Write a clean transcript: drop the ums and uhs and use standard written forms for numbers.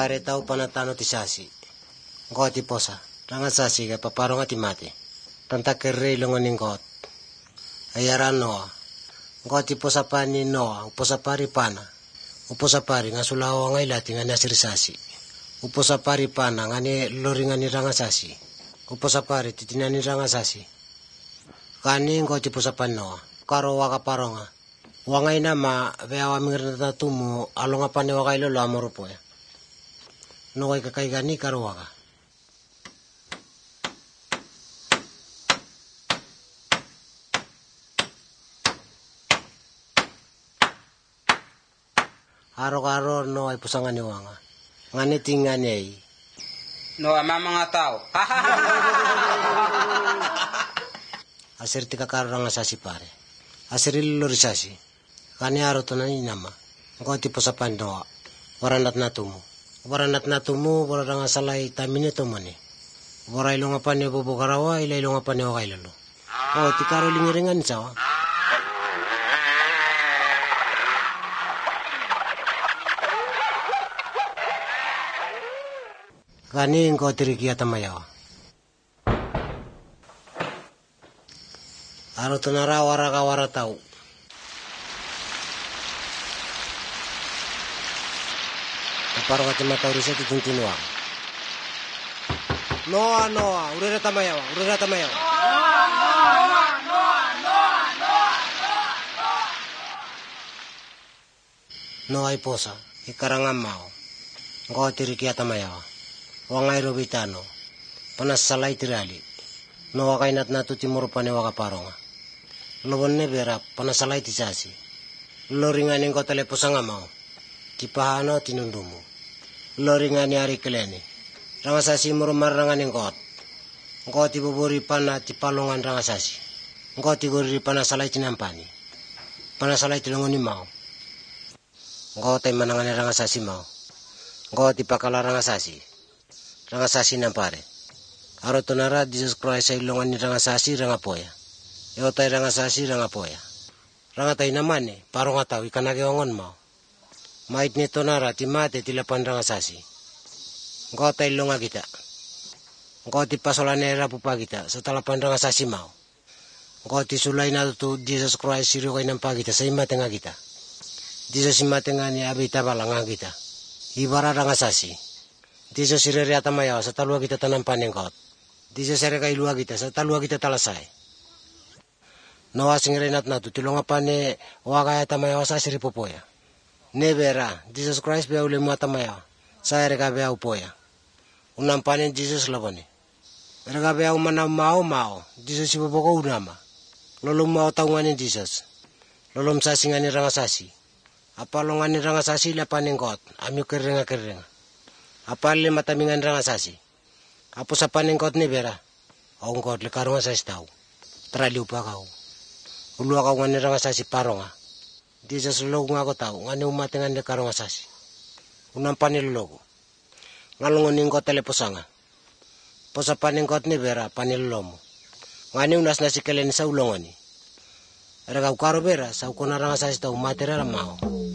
pare tau panatano tisasi. Ngoti posa. Ranga sasi ka paparong ati mati. Tanta kerre ilongoning kot. Ayara noa. Ngoti posa pani noa. Uposa pari pana. Uposa pari ngasulawa ngai lati ngani asirisasi. Uposa pari pana ngani lori ngani ranga sasi. Uposa pari titinani ranga sasi. Kani ngoti posa pani noa. Karo waka paronga. Wangai nama veawa mingirna tumu alonga pane wakai lolo amoropo ya. Noai kakai gani karo waka. Aro-aro noai pusangani wanga. Ngani tingani ai. Noa mama nga tao. Asir tika karo ranga sasi pare. Asir ilori sasi. Kani aro tonani nama. Ngoti posa pani noa. Waranat natumu. Waranat natumu waranga salai tamine tomone. Warai longa pane bobo karawa ilai longa pane wakai lolo. Oh tikaro lingiringan sawa. Kani engkau tiriki atamayawa. Aro tonara waraka waratau. Kaparo kati mata urisa tituntunua. Noa, urera tamayawa. Noa iposa, ikarangam mau. Engkau tiriki atamayawa. Wangai robitano. Panas salai tirali. Noa kainat natu timur pane waka paronga. Lobonne bera panas salai tisasi. Loringani engkau teleposanga mau. Kipahano tinundumu. Loringani ari keleni. Rangasasi murumarangani engkot. Engkau tibuburi pana tipalongan rangasasi. Engkau tiguri panas salai tinampani. Panas salai tilongoni mau. Engkau taimanangani rangasasi mau. Engkau tipakala rangasasi. Rangasasi nampare. Aro tonara Jesus Christ ay ilongani rangasasi rangapoya. Eotay rangasasi rangapoya. Rangatay namane parong ataw ikanage ongon mau. Mait ni tonara timate tilapan rangasasi. Engkau tay ilonga kita. Engkau tipasolane rapupa kita sa talapan rangasasi mau. Engkau tisulay na tu Jesus Christ siro kay nampa kita sa imate nga kita. Jesus imate nga ni abita bala nga kita. Ibara rangasasi. Diso sirere atamayaw sa talua kita tanampan ng kot. Diso sirere kailua kita sa talua kita talasay. Nawa singirinat na tutilong apane wakay atamayaw sa siripopoya. Nebera, Jesus Christ bea ule mo atamayaw sa ereka bea upoya. Unampanin Jesus labone. Ereka bea umana mao. Jesus ibaboko unama. Lolong mao taunganin Jesus. Lolong sasingani rangasasi. Apalongani rangasasi lapanin kot. Amyo kerenga. Apalile matamingan rangasasi. Apo sa paningkot ni Bera. Aung kot le karunga sa istaw. Traliw pa kau. Ulua kau ngani rangasasi paronga. Di sa sulog nga ko tau. Ngani umatingan le karunga sasi. Unang panilulogo. Ngalungon ningkot teleposanga. Po sa paningkot ni Bera panilulomo. Ngani unas nasikelen sa ulongoni. Eragaw karo Bera sa ukona rangasasi tau matera mao.